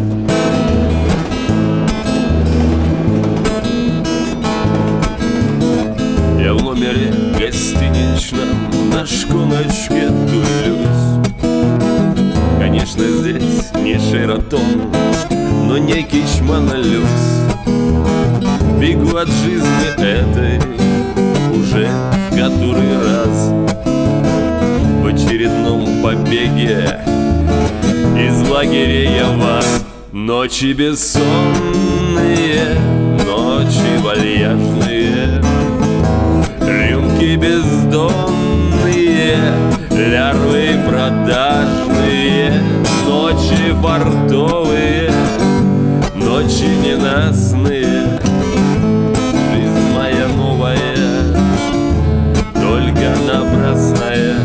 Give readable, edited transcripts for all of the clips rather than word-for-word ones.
Я в номере гостиничном на шконочке тулюсь. Конечно, здесь не Шератон, но некий Чманолюкс. Бегу от жизни этой уже в который раз, в очередном побеге из лагеря я вас. Ночи бессонные, ночи вальяжные, рюмки бездонные, лярвы продажные, ночи фартовые, ночи ненастные. Жизнь моя новая, только напрасная.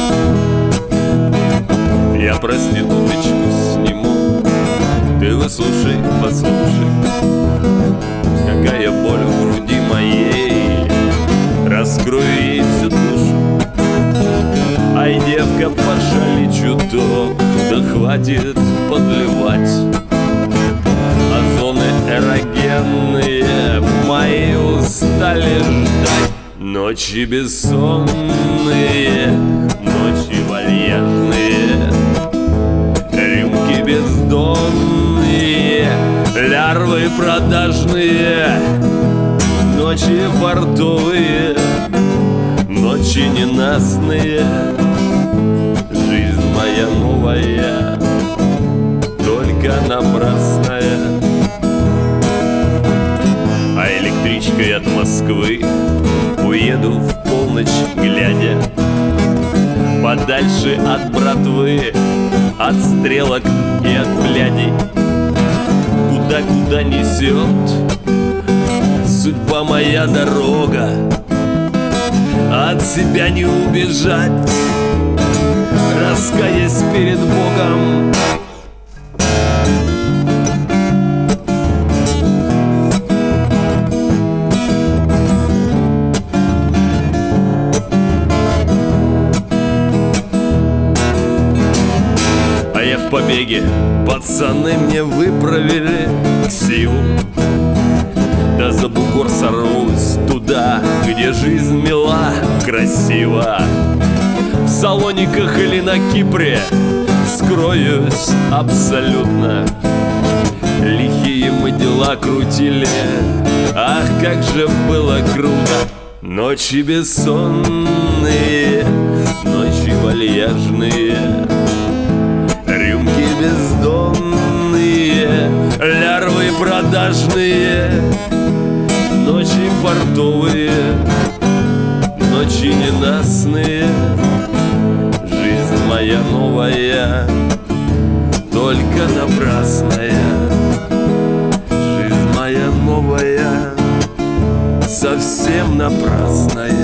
Я проституточку сниму, ты выслушай, послушай, какая боль в груди моей, раскрою ей всю душу. Ай, девка, пошали чуток, да хватит подливать. Озоны эрогенные мои устали ждать. Ночи бессонные, ночи вальяжные, рюмки бездонные, лярвы продажные, ночи портовые, ночи ненастные. Жизнь моя новая, только напрасная. А электричкой от Москвы уеду в полночь глядя, подальше от братвы, от стрелок и от блядей. Куда несет судьба моя дорога, от себя не убежать, раскаясь перед Богом. А я в побеге, пацаны мне выправили ксиву. Да за бугор сорвусь туда, где жизнь мила, красива. В Салониках или на Кипре скроюсь абсолютно. Лихие мы дела крутили, ах, как же было круто. Ночи бессонные, ночи вальяжные, рюмки бездонные, лярвы продажные, ночи портовые, ночи ненастные. Жизнь моя новая, только напрасная. Жизнь моя новая, совсем напрасная.